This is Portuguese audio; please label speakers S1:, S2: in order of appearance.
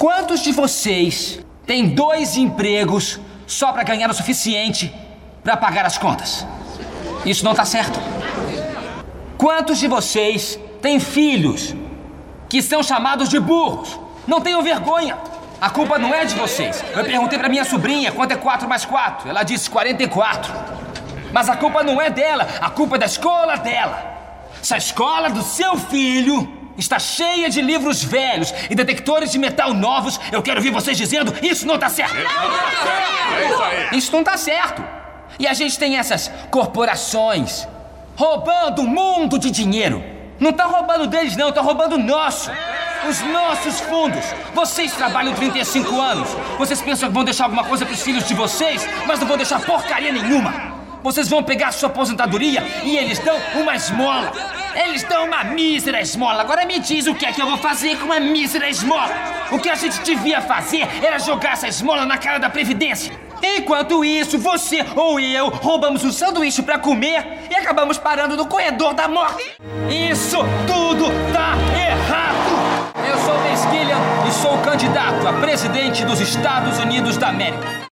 S1: Quantos de vocês têm 2 empregos só para ganhar o suficiente para pagar as contas? Isso não tá certo. Quantos de vocês têm filhos que são chamados de burros? Não tenham vergonha. A culpa não é de vocês. Eu perguntei pra minha sobrinha quanto é 4 mais 4. Ela disse 44. Mas a culpa não é dela. A culpa é da escola dela. Se a escola do seu filho está cheia de livros velhos e detectores de metal novos, eu quero ouvir vocês dizendo: isso não tá certo. Isso não tá certo. E a gente tem essas corporações roubando um mundo de dinheiro. Não tá roubando deles, não. Tá roubando nosso. Os nossos fundos. Vocês trabalham 35 anos. Vocês pensam que vão deixar alguma coisa pros filhos de vocês, mas não vão deixar porcaria nenhuma. Vocês vão pegar a sua aposentadoria e eles dão uma esmola. Eles dão uma mísera esmola. Agora me diz o que é que eu vou fazer com uma mísera esmola. O que a gente devia fazer era jogar essa esmola na cara da Previdência. Enquanto isso, você ou eu roubamos um sanduíche pra comer e acabamos parando no corredor da morte. Isso tudo tá errado. Eu sou Mesquilhan e sou candidato a presidente dos Estados Unidos da América.